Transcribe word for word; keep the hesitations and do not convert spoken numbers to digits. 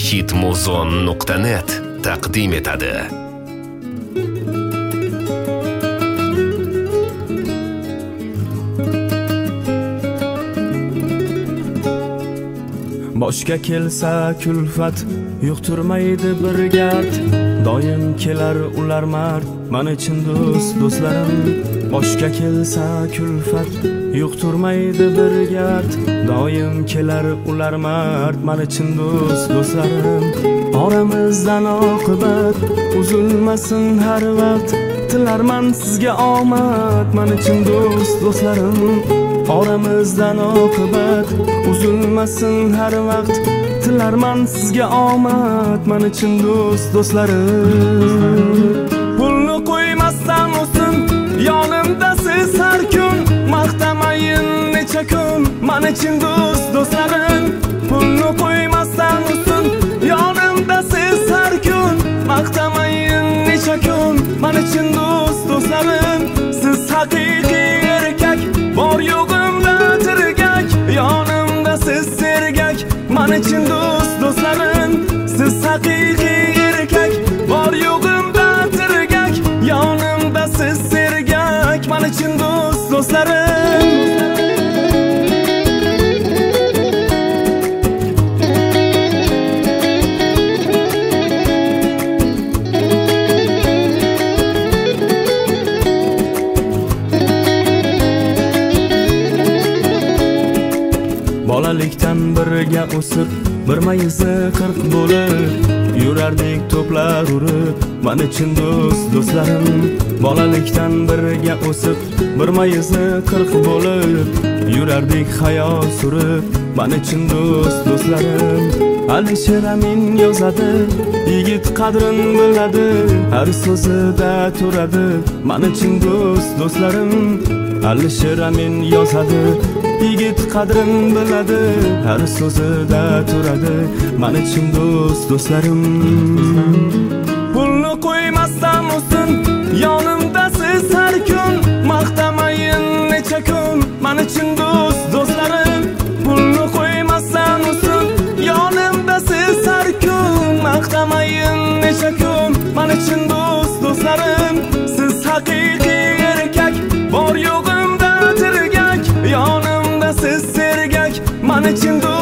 hitmuzon nuqta net taqdim etadi. Boshga kelsa kulfat yuqtirmaydi bir gard, doim kelar ular mard, men uchun do'st do'stlarim. Boshga kelsa kulfat yuqtirmaydi bir gard, doim kelar ular mard, men uchun do'st do'stlarim. Oramizdan oqibat uzilmasin har vaqt, tilarman sizga omad, men uchun do'st do'stlarim. Oramizdan oqibat uzilmasin har vaqt, tilarman sizga omad, men uchun do'st do'stlarim. Pulni qo'ymasdan o'sin yonimda siz har kun, maqtamayin necha kun, men uchun do'st do'stlarim. Pulni qo'ymasdan o'sin yonimda siz har kun, maqtamayin necha kun, men uchun do'st do'stlarim. Siz haqiqiy erkak, bor yo'g'imda tirgak, yonimda siz sergak, men uchun do'st do'stlarim. Siz haqiqiy erkak, bor yo'g'imda tirgak, yonimda siz sergak, men uchun do'st do'stlarim. Bolalikdan birga o'sib, bir mayizi qirq bo'lib, yurardik to'plar urib, men uchun do'st do'stlarim. Bolalikdan birga o'sib, bir mayizi qirq bo'lib, yurardik hayot surib, men uchun do'st do'stlarim. Alisher Amin yozadi, yigit qadrin biladi, har so'zida turadi, men uchun do'st do'stlarim. Alisher Amin yozadi, yigit qadrin biladi, har so'zida turadi, men uchun do'st do'stlarim. Pulni qo'ymasdan o'sin yonimda siz har kun, maqtamayin necha kun, men uchun do'st do'stlarim. Pulni qo'ymasdan o'sin yonimda siz har kun, maqtamayin necha kun, men uchun do'st do'stlarim. Siz haqiqiy erkak, bor yo'g'imda tirgak, yonimda siz sergak, men uchun